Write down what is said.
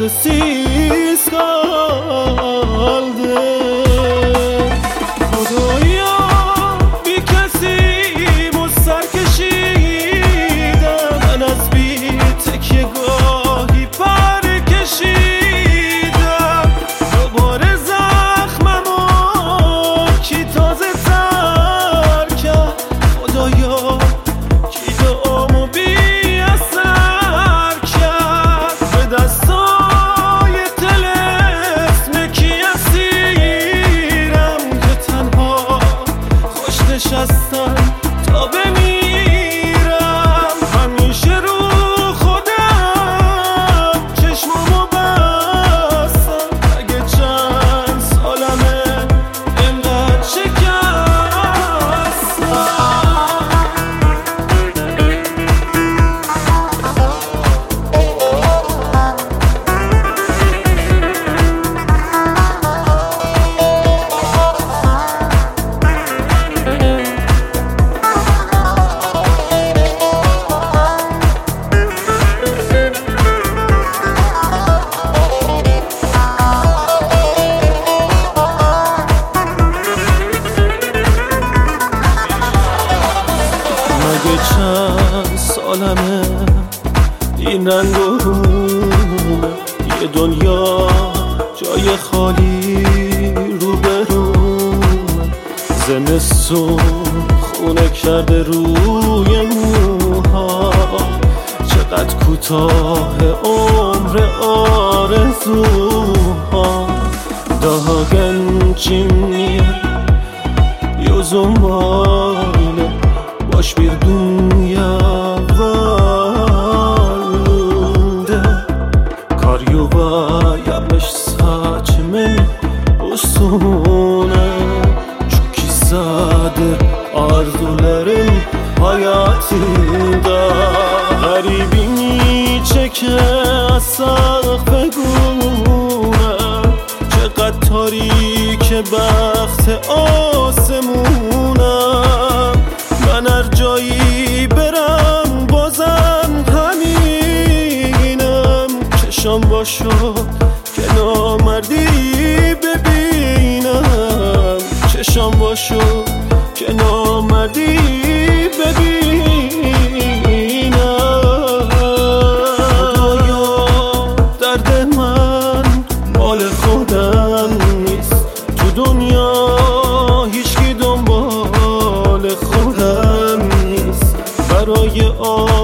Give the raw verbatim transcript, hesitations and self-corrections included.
precis kaldı. خدایا بی کسیم و سر کشیدم، من از بی تکیه گاهی پر کشیدم. دوباره زخممو کی تازه تر کرد؟ خدایا کی دعامو بی اثر کرد؟ به دستای طلسم کی اسیرم که تنها خوش نشستم تا بمیرم. همیشه رو خودم چشمامو بستم، اگه چند سالمه انقدر شکستم. مگه چند سالمه این رنگ و رومه، یه دنیا جای خالی روبرومه. زمستون خونه کرده روی موها، چقدر کوتاه عمر آرزوها. Dagen cimniye Yozum böyle boş bir dünya vardı. Kar yuva yapmış saçımın üstüne. Çok hissadır arzularım hayatında. Garibini çeke asak ve gune. چقدر تاریک بخت آسمونم. من هر جایی برم بازم همینم. چشام باشد که نامردی ببینم. چشام باشد که نامردی ببینم. خدایا درد من مال خودم نیست، تو دنیا هیچکی دنبال خودم نیست. برای آ